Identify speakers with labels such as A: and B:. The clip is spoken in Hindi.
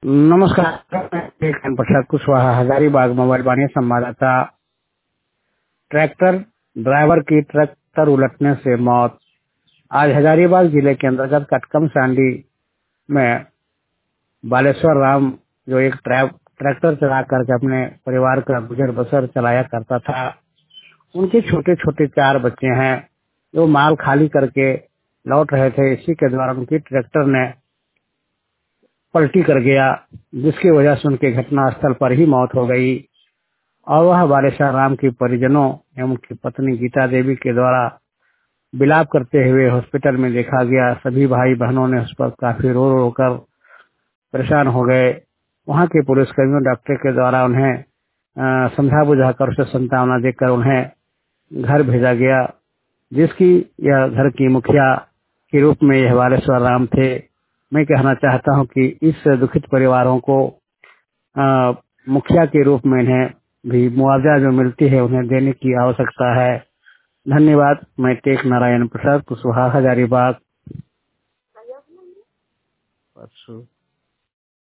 A: नमस्कार। मैं प्रसाद कुशवाहा, हजारीबाग मोबाइल वाणी संवाददाता। ट्रैक्टर ड्राइवर की ट्रैक्टर उलटने से मौत। आज हजारीबाग जिले के अंतर्गत कटकम सांडी में बालेश्वर राम, जो एक ट्रैक्टर चला करके अपने परिवार का गुजर बसर चलाया करता था, उनके छोटे छोटे 4 बच्चे हैं जो माल खाली करके लौट रहे थे। इसी के दौरान उनकी ट्रैक्टर ने पलटी कर गया, जिसकी वजह से उनके घटना स्थल पर ही मौत हो गई। और वह बालेश्वर राम की परिजनों एवं उनकी पत्नी गीता देवी के द्वारा विलाप करते हुए हॉस्पिटल में देखा गया। सभी भाई बहनों ने उस पर काफी रो रो कर परेशान हो गए। वहां के पुलिसकर्मियों डॉक्टर के द्वारा उन्हें समझा बुझाकर उसे सांत्वना देकर उन्हें घर भेजा गया, जिसकी यह घर की मुखिया के रूप में यह बालेश्वर राम थे। मैं कहना चाहता हूं कि इस दुखित परिवारों को मुखिया के रूप में इन्हें भी मुआवजा जो मिलती है उन्हें देने की आवश्यकता है। धन्यवाद। मैं टेक नारायण प्रसाद कुशवाहा, हजारीबाग।